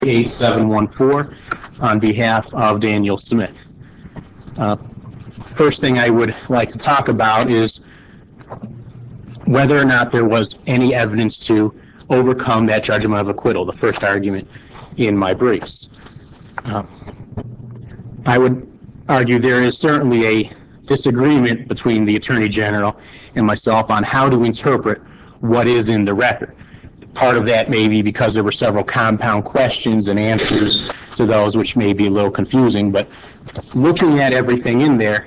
8714 on behalf of Daniel Smith. First thing I would like to talk about is whether or not there was any evidence to overcome that judgment of acquittal, the first argument in my briefs. I would argue there is certainly a disagreement between the Attorney General and myself on how to interpret what is in the record. Part of that may be because there were several compound questions and answers to those, which may be a little confusing, but looking at everything in there,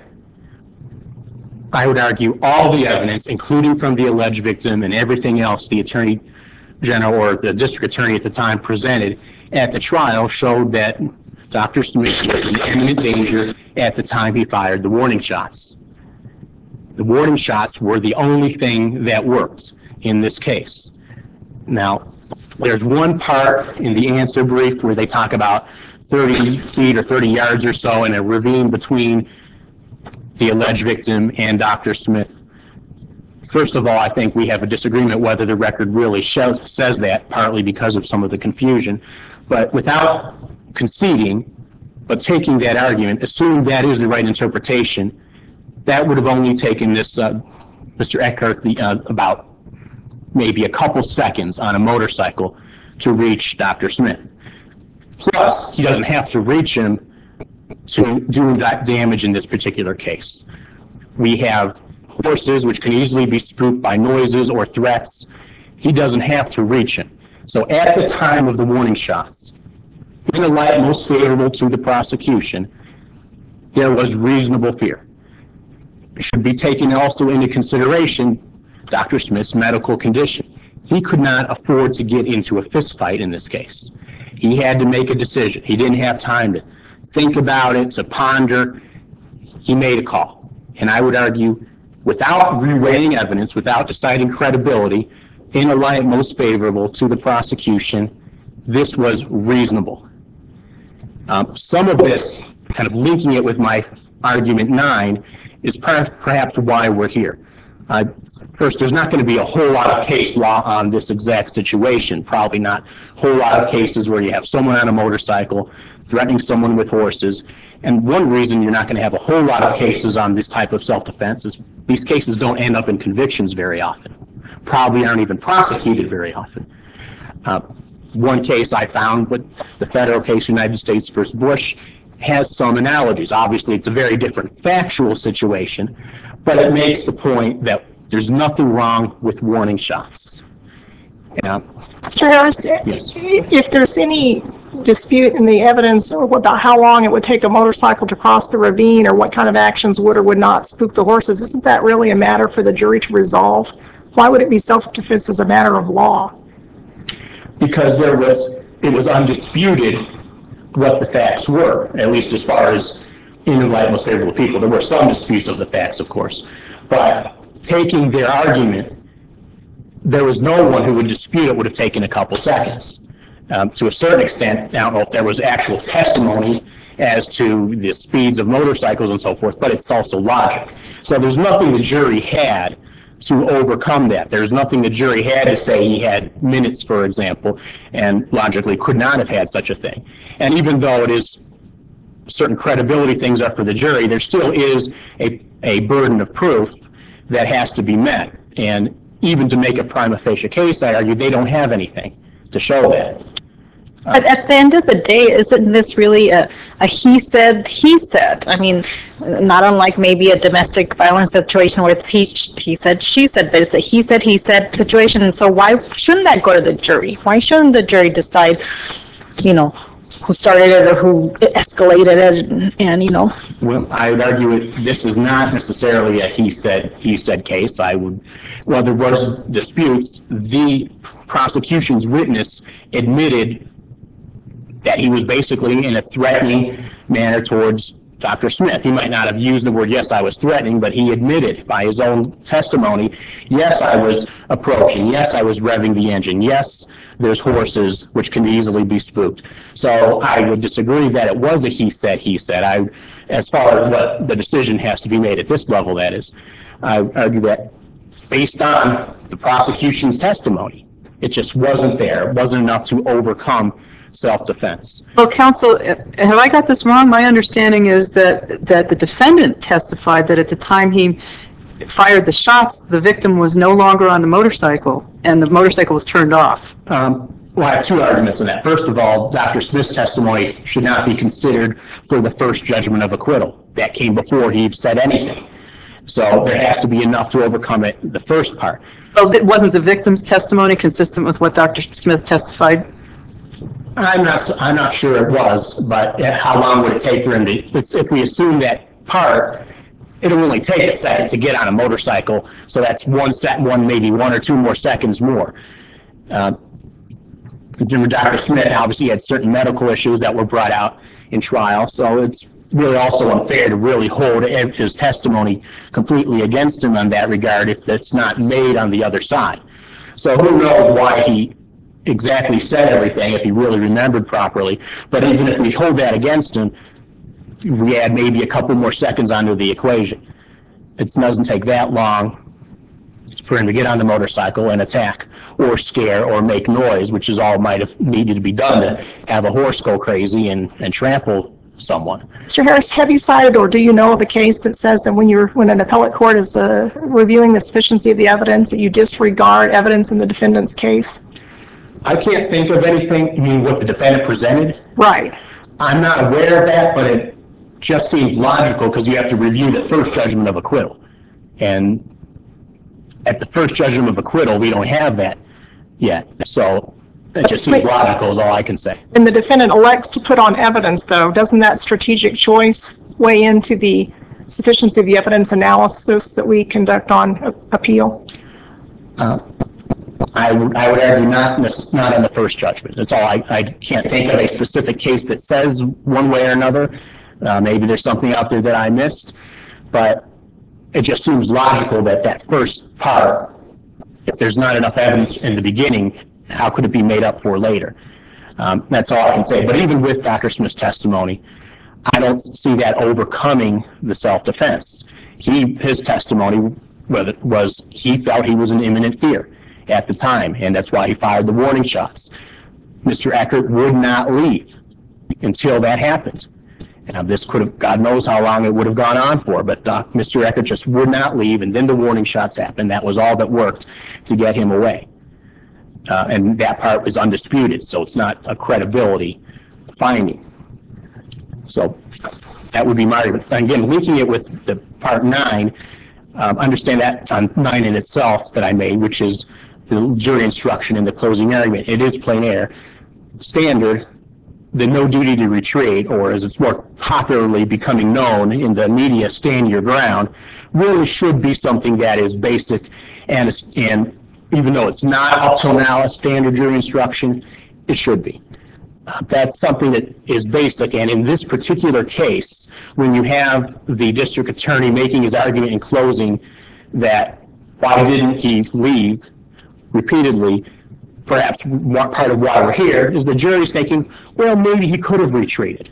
I would argue all the evidence, including from the alleged victim and everything else the Attorney General or the District Attorney at the time presented at the trial, showed that Dr. Smith was in imminent danger at the time he fired the warning shots. The warning shots were the only thing that worked in this case. Now, there's one part in the answer brief where they talk about 30 feet or 30 yards or so in a ravine between the alleged victim and Dr. Smith. First of all, I think we have a disagreement whether the record really says that, partly because of some of the confusion. But without conceding, but taking that argument, assuming that is the right interpretation, that would have only taken this Mr. Eckhart about maybe a couple seconds on a motorcycle to reach Dr. Smith. Plus, he doesn't have to reach him to do that damage in this particular case. We have horses which can easily be spooked by noises or threats. He doesn't have to reach him. So at the time of the warning shots, in a light most favorable to the prosecution, there was reasonable fear. It should be taken also into consideration Dr. Smith's medical condition. He could not afford to get into a fist fight in this case. He had to make a decision. He didn't have time to think about it, to ponder. He made a call. And I would argue, without reweighing evidence, without deciding credibility, in a light most favorable to the prosecution, this was reasonable. Some of this, kind of linking it with my argument 9, is perhaps why we're here. First, there's not going to be a whole lot of case law on this exact situation. Probably not a whole lot of cases where you have someone on a motorcycle threatening someone with horses. And one reason you're not going to have a whole lot of cases on this type of self-defense is these cases don't end up in convictions very often. Probably aren't even prosecuted very often. One case I found, but the federal case, United States versus Bush, has some analogies. Obviously, it's a very different factual situation, but it makes the point that there's nothing wrong with warning shots. Mr. Harris, yes. If there's any dispute in the evidence about how long it would take a motorcycle to cross the ravine or what kind of actions would or would not spook the horses, isn't that really a matter for the jury to resolve? Why would it be self-defense as a matter of law? Because it was undisputed what the facts were, at least as far as in the light most favorable people. There were some disputes of the facts, of course. But taking their argument, there was no one who would dispute it would have taken a couple seconds. To a certain extent, I don't know if there was actual testimony as to the speeds of motorcycles and so forth, but it's also logic. So there's nothing the jury had to overcome that. There's nothing the jury had to say he had minutes, for example, and logically could not have had such a thing. And even though it is certain credibility things are for the jury, there still is a burden of proof that has to be met. And even to make a prima facie case, I argue they don't have anything to show that. But at the end of the day, isn't this really a he said, I mean, not unlike maybe a domestic violence situation where it's he said, she said, but it's a he said situation. And so why shouldn't that go to the jury? Why shouldn't the jury decide, who started it or who escalated it and. Well, I would argue this is not necessarily a he said case. Well, there was disputes. The prosecution's witness admitted that he was basically in a threatening manner towards Dr. Smith. He might not have used the word, yes, I was threatening, but he admitted by his own testimony, yes, I was approaching, yes, I was revving the engine, yes, there's horses which can easily be spooked. So I would disagree that it was a he said. As far as what the decision has to be made at this level, that is, I argue that based on the prosecution's testimony, it just wasn't there. It wasn't enough to overcome self-defense. Well, counsel, have I got this wrong? My understanding is that the defendant testified that at the time he fired the shots, the victim was no longer on the motorcycle, and the motorcycle was turned off. Well, I have two arguments on that. First of all, Dr. Smith's testimony should not be considered for the first judgment of acquittal. That came before he said anything. So there has to be enough to overcome it, the first part. Well, wasn't the victim's testimony consistent with what Dr. Smith testified? I'm not sure it was, but how long would it take for him to, if we assume that part, it'll only take a second to get on a motorcycle, so that's maybe 1 or 2 more seconds more. Dr. Smith obviously had certain medical issues that were brought out in trial, so it's really also unfair to really hold his testimony completely against him on that regard if that's not made on the other side. So who knows why he exactly said everything, if he really remembered properly, but even if we hold that against him, we add maybe a couple more seconds onto the equation. It doesn't take that long for him to get on the motorcycle and attack or scare or make noise, which is all might have needed to be done to have a horse go crazy and trample someone. Mr. Harris, have you cited or do you know of a case that says that when an appellate court is reviewing the sufficiency of the evidence, that you disregard evidence in the defendant's case? I can't think of anything, what the defendant presented. Right. I'm not aware of that, but it just seems logical because you have to review the first judgment of acquittal. And at the first judgment of acquittal, we don't have that yet. So it just seems logical is all I can say. And the defendant elects to put on evidence, though. Doesn't that strategic choice weigh into the sufficiency of the evidence analysis that we conduct on appeal? I would argue not on the first judgment. That's all. I can't think of a specific case that says one way or another. Maybe there's something out there that I missed, but it just seems logical that that first part, if there's not enough evidence in the beginning, how could it be made up for later? That's all I can say. But even with Dr. Smith's testimony, I don't see that overcoming the self-defense. His testimony was he felt he was in imminent fear at the time, and that's why he fired the warning shots. Mr. Eckert would not leave until that happened. And this could have, God knows how long it would have gone on for, but Mr. Eckert just would not leave, and then the warning shots happened. That was all that worked to get him away. And that part is undisputed, so it's not a credibility finding. So that would be my, again, linking it with the part 9, understand that on 9 in itself that I made, which is the jury instruction in the closing argument. It is plain error. Standard, the no duty to retreat, or as it's more popularly becoming known in the media, stand your ground, really should be something that is basic, and even though it's not up till now a standard jury instruction, it should be. That's something that is basic, and in this particular case, when you have the district attorney making his argument in closing that why didn't he leave repeatedly, perhaps part of why we're here is the jury's thinking, well, maybe he could have retreated.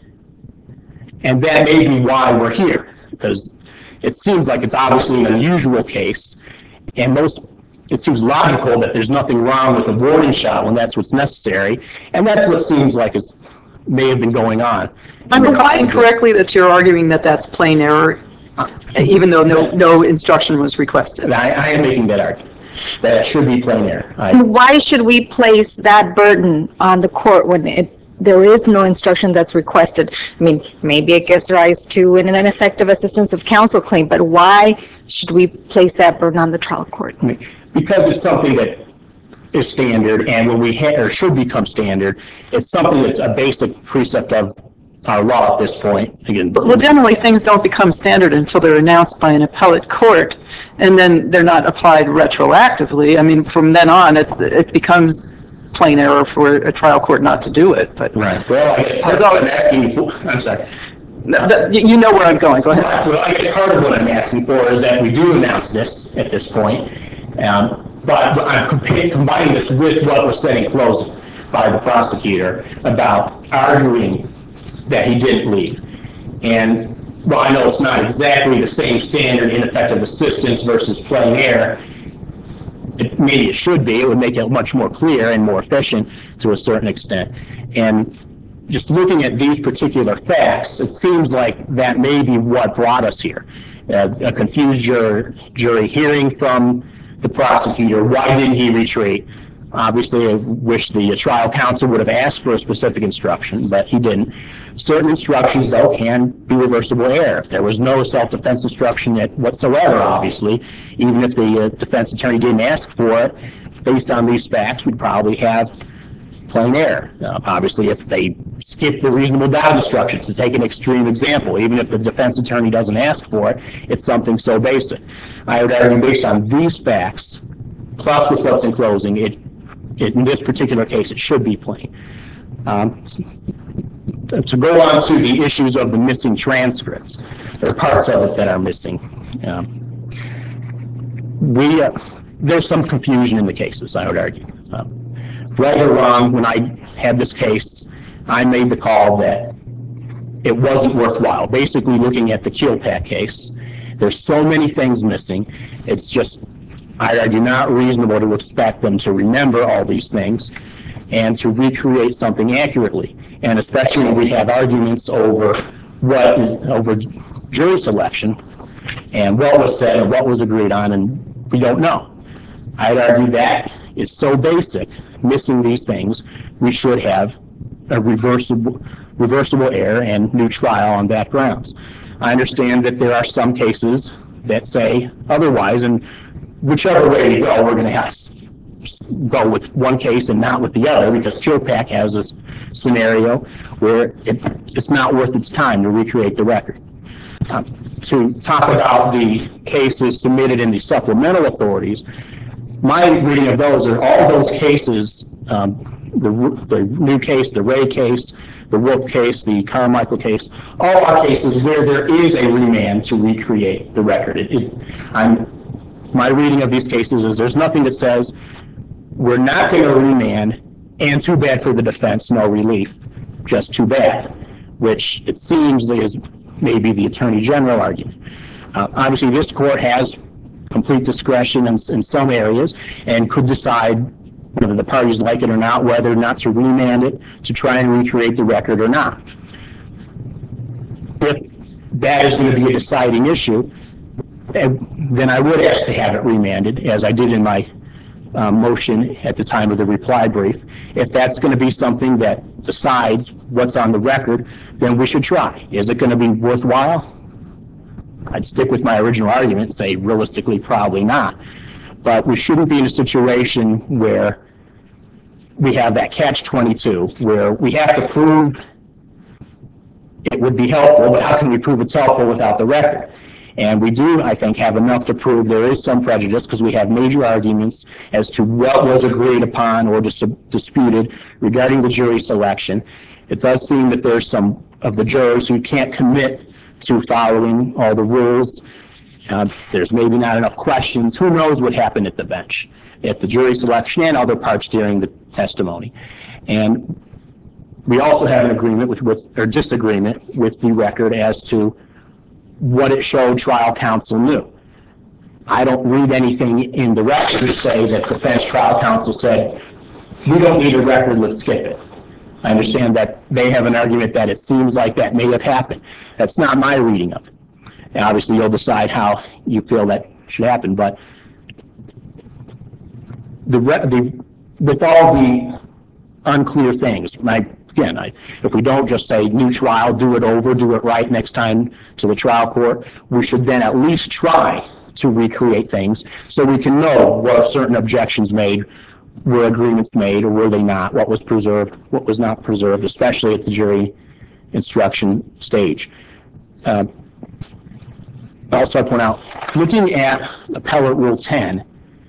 And that may be why we're here, because it seems like it's obviously an unusual case, and it seems logical that there's nothing wrong with a warning shot when that's what's necessary, and that's what seems like it may have been going on. I'm recalling correctly that you're arguing that that's plain error, even though no instruction was requested. I am making that argument, that it should be plain error. Why should we place that burden on the court when there is no instruction that's requested? I mean, maybe it gives rise to an ineffective assistance of counsel claim, but why should we place that burden on the trial court? Because it's something that is standard, and when we or should become standard, it's something that's a basic precept of our law at this point. Again, Well, generally, things don't become standard until they're announced by an appellate court, and then they're not applied retroactively. I mean, from then on, it becomes plain error for a trial court not to do it. But right. Well, I guess part of what I'm asking for, I'm sorry. You know where I'm going. Go ahead. Well, I guess part of what I'm asking for is that we do announce this at this point, but I'm combining this with what was said in closing by the prosecutor about arguing that he didn't leave. And while I know it's not exactly the same standard, ineffective assistance versus plain error, maybe it should be. It would make it much more clear and more efficient to a certain extent. And just looking at these particular facts, it seems like that may be what brought us here. A confused jury hearing from the prosecutor, why didn't he retreat? Obviously, I wish the trial counsel would have asked for a specific instruction, but he didn't. Certain instructions, though, can be reversible error. If there was no self-defense instruction whatsoever, obviously, even if the defense attorney didn't ask for it, based on these facts, we'd probably have plain error. Obviously, if they skip the reasonable doubt instruction, to take an extreme example, even if the defense attorney doesn't ask for it, it's something so basic. I would argue, based on these facts, plus with what's in closing, in this particular case, it should be plain. To go on to the issues of the missing transcripts, there are parts of it that are missing. There's some confusion in the cases, I would argue. Right or wrong, when I had this case, I made the call that it wasn't worthwhile. Basically, looking at the Kilpack case, there's so many things missing. It's just, I argue, not reasonable to expect them to remember all these things and to recreate something accurately. And especially when we have arguments over jury selection and what was said and what was agreed on, and we don't know. I'd argue that is so basic, missing these things, we should have a reversible error and new trial on that grounds. I understand that there are some cases that say otherwise, and whichever way we go, we're going to have to go with one case and not with the other, because Kilpack has this scenario where it's not worth its time to recreate the record. To talk about the cases submitted in the supplemental authorities, my reading of those are all those cases, the new case, the Ray case, the Wolf case, the Carmichael case, all are cases where there is a remand to recreate the record. My reading of these cases is there's nothing that says we're not going to remand, and too bad for the defense, no relief, just too bad, which it seems is maybe the Attorney General argument. Obviously, this court has complete discretion in some areas and could decide whether the parties like it or not, whether or not to remand it to try and recreate the record or not. If that is going to be a deciding issue, then I would ask to have it remanded, as I did in my motion at the time of the reply brief. If that's going to be something that decides what's on the record, then we should try. Is it going to be worthwhile? I'd stick with my original argument and say realistically probably not. But we shouldn't be in a situation where we have that catch-22, where we have to prove it would be helpful, but how can we prove it's helpful without the record? And we do, I think, have enough to prove there is some prejudice, because we have major arguments as to what was agreed upon or disputed regarding the jury selection. It does seem that there's some of the jurors who can't commit to following all the rules. There's maybe not enough questions. Who knows what happened at the bench, at the jury selection and other parts during the testimony. And we also have an agreement or disagreement with the record as to what it showed trial counsel knew. I don't read anything in the record to say that defense trial counsel said, we don't need a record, let's skip it. I understand that they have an argument that it seems like that may have happened. That's not my reading of it. And obviously, you'll decide how you feel that should happen. But with all the unclear things, if we don't just say new trial, do it over, do it right next time to the trial court, we should then at least try to recreate things so we can know were certain objections made, were agreements made, or were they not, what was preserved, what was not preserved, especially at the jury instruction stage. Also, I point out, looking at Appellate Rule 10,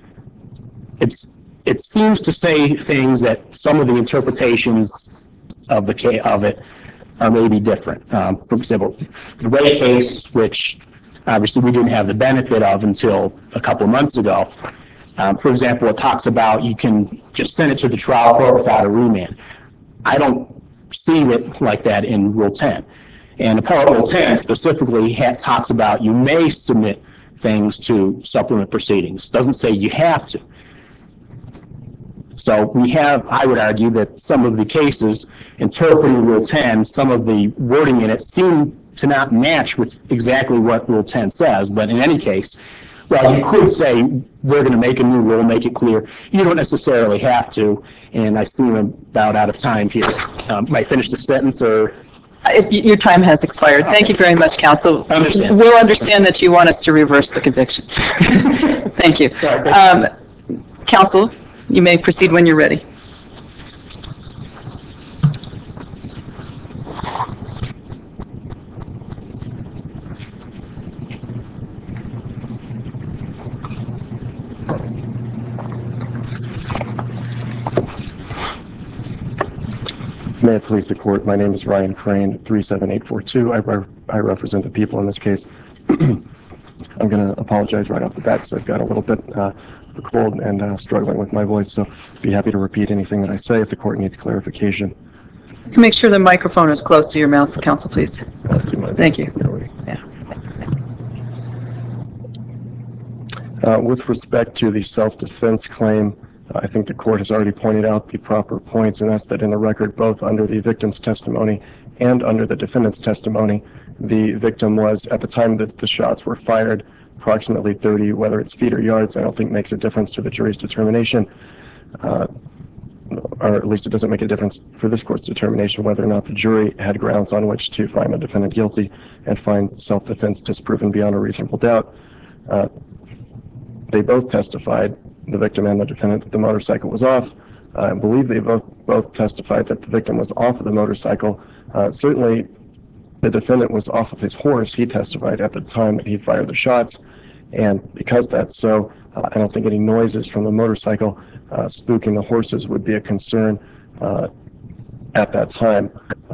it seems to say things that some of the interpretations of it are maybe different. For example, the Ray case, which obviously we didn't have the benefit of until a couple of months ago. For example, it talks about you can just send it to the trial court without a remand. I don't see it like that in Rule 10. And Appellate Rule 10 specifically talks about you may submit things to supplement proceedings. It doesn't say you have to. So I would argue that some of the cases interpreting Rule 10, some of the wording in it seem to not match with exactly what Rule 10 says, but in any case, well, you could say, we're going to make a new rule, make it clear. You don't necessarily have to, and I seem about out of time here. Might I finish the sentence, or? Your time has expired. Thank you very much, counsel. Understand. We'll understand that you want us to reverse the conviction. Thank you. Counsel, you may proceed when you're ready. May it please the court, my name is Ryan Crane, 37842. I represent the people in this case. I'm going to apologize right off the bat because I've got a little bit of a cold and struggling with my voice, so be happy to repeat anything that I say if the court needs clarification. Let's make sure the microphone is close to your mouth, counsel, please. Thank you. With respect to the self-defense claim, I think the court has already pointed out the proper points, and that's that in the record, both under the victim's testimony and under the defendant's testimony, the victim was, at the time that the shots were fired, approximately 30, whether it's feet or yards, I don't think makes a difference to the jury's determination, or at least it doesn't make a difference for this court's determination whether or not the jury had grounds on which to find the defendant guilty and find self-defense disproven beyond a reasonable doubt. They both testified, the victim and the defendant, that the motorcycle was off. I believe they both testified that the victim was off of the motorcycle. Certainly, the defendant was off of his horse. He testified at the time that he fired the shots, and because that's so, I don't think any noises from the motorcycle spooking the horses would be a concern at that time.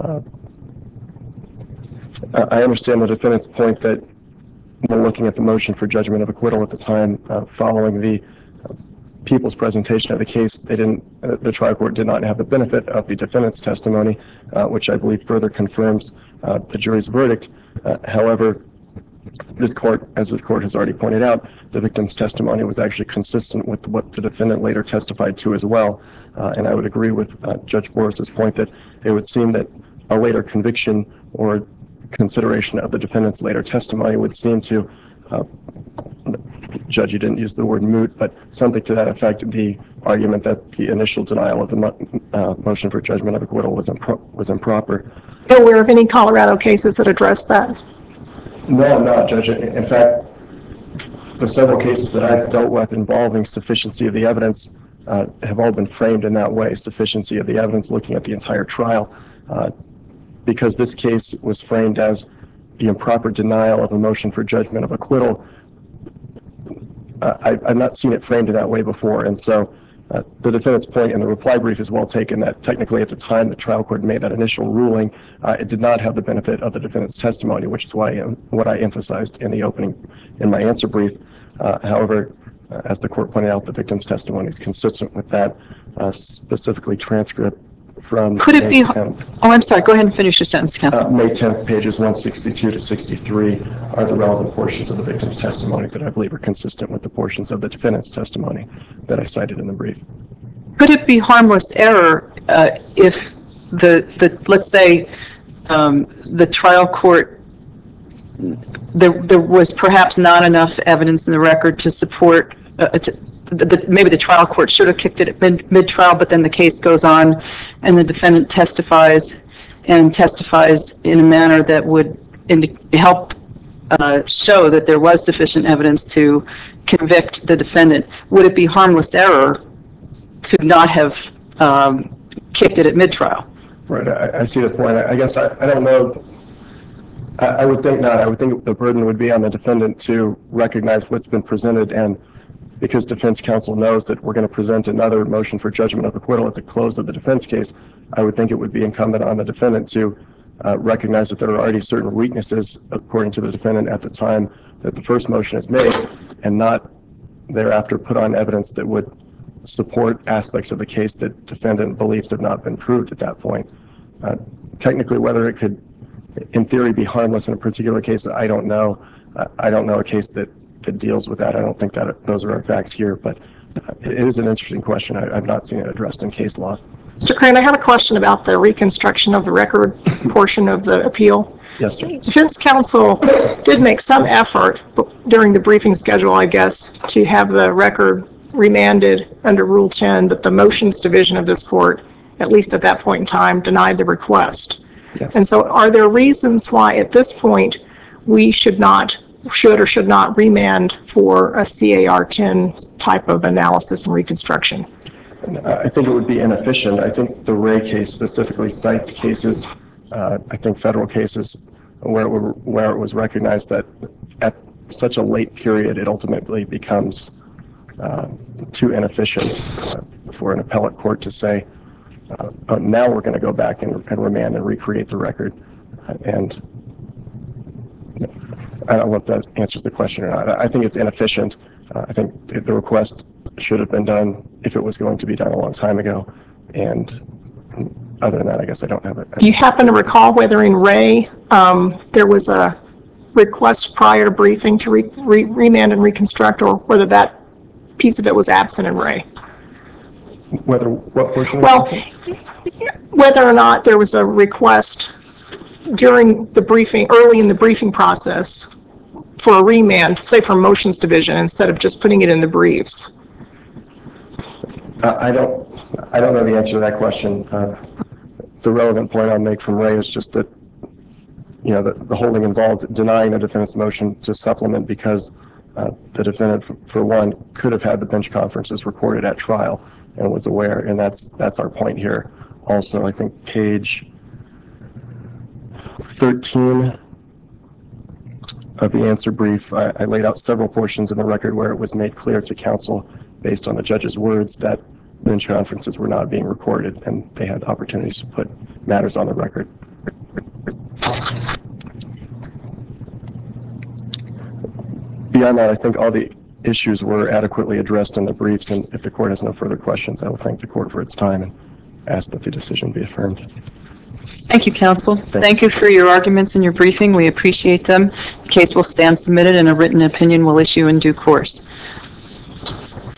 I understand the defendant's point that when looking at the motion for judgment of acquittal at the time following the people's presentation of the case, the trial court did not have the benefit of the defendant's testimony, which I believe further confirms the jury's verdict. However, this court, as this court has already pointed out, the victim's testimony was actually consistent with what the defendant later testified to as well. And I would agree with Judge Boris's point that it would seem that a later conviction or consideration of the defendant's later testimony would seem to, Judge, you didn't use the word moot, but something to that effect, the argument that the initial denial of the motion for judgment of acquittal was improper. Are you aware of any Colorado cases that address that? No, I'm not, Judge. In fact, the several cases that I've dealt with involving sufficiency of the evidence have all been framed in that way, sufficiency of the evidence looking at the entire trial. Because this case was framed as the improper denial of a motion for judgment of acquittal, I've not seen it framed in that way before. And so the defendant's point in the reply brief is well taken that technically at the time the trial court made that initial ruling, it did not have the benefit of the defendant's testimony, which is what I emphasized in the opening in my answer brief. However, as the court pointed out, the victim's testimony is consistent with that, specifically transcript from Could it be? 10th. Oh, I'm sorry. Go ahead and finish your sentence, counsel. May 10th, pages 162 to 63 are the relevant portions of the victim's testimony that I believe are consistent with the portions of the defendant's testimony that I cited in the brief. Could it be harmless error if let's say the trial court, there was perhaps not enough evidence in the record to support maybe the trial court should have kicked it at mid-trial, but then the case goes on and the defendant testifies in a manner that would help show that there was sufficient evidence to convict the defendant. Would it be harmless error to not have kicked it at mid-trial? Right, I see the point. I guess I don't know. I would think not. I would think the burden would be on the defendant to recognize what's been presented, and because defense counsel knows that we're going to present another motion for judgment of acquittal at the close of the defense case, I would think it would be incumbent on the defendant to recognize that there are already certain weaknesses, according to the defendant at the time that the first motion is made, and not thereafter put on evidence that would support aspects of the case that defendant believes have not been proved at that point. Technically, whether it could, in theory, be harmless in a particular case, I don't know. I don't know a case that deals with that. I don't think that those are our facts here, but It is an interesting question. I've not seen it addressed in case law. Mr. Crane, I have a question about the reconstruction of the record portion of the appeal. Yes, Judge. Defense counsel did make some effort during the briefing schedule, I guess, to have the record remanded under Rule 10, but the motions division of this court, at least at that point in time, denied the request. Yes. And so are there reasons why at this point we should or should not remand for a CAR 10 type of analysis and reconstruction? I think it would be inefficient. I think the Ray case specifically cites cases, I think federal cases, where it was recognized that at such a late period, it ultimately becomes too inefficient for an appellate court to say, oh, now we're going to go back and remand and recreate the record. And I don't know if that answers the question or not. I think it's inefficient. I think the request should have been done if it was going to be done a long time ago. And other than that, I guess I don't have it. Do you happen to recall whether in Ray there was a request prior to briefing to remand and reconstruct, or whether that piece of it was absent in Ray? What portion? Well, whether or not there was a request during the briefing, early in the briefing process, for a remand, say for motions division, instead of just putting it in the briefs. I don't know the answer to that question. The relevant point I'll make from Ray is just that, you know, the holding involved denying the defendant's motion to supplement because the defendant, for one, could have had the bench conferences recorded at trial and was aware, and that's our point here. Also, I think page 13 of the answer brief, I laid out several portions in the record where it was made clear to counsel, based on the judge's words, that bench conferences were not being recorded, and they had opportunities to put matters on the record. Beyond that, I think all the issues were adequately addressed in the briefs, and if the court has no further questions, I will thank the court for its time and ask that the decision be affirmed. Thank you, counsel. Thank you for your arguments and your briefing. We appreciate them. The case will stand submitted and a written opinion will issue in due course.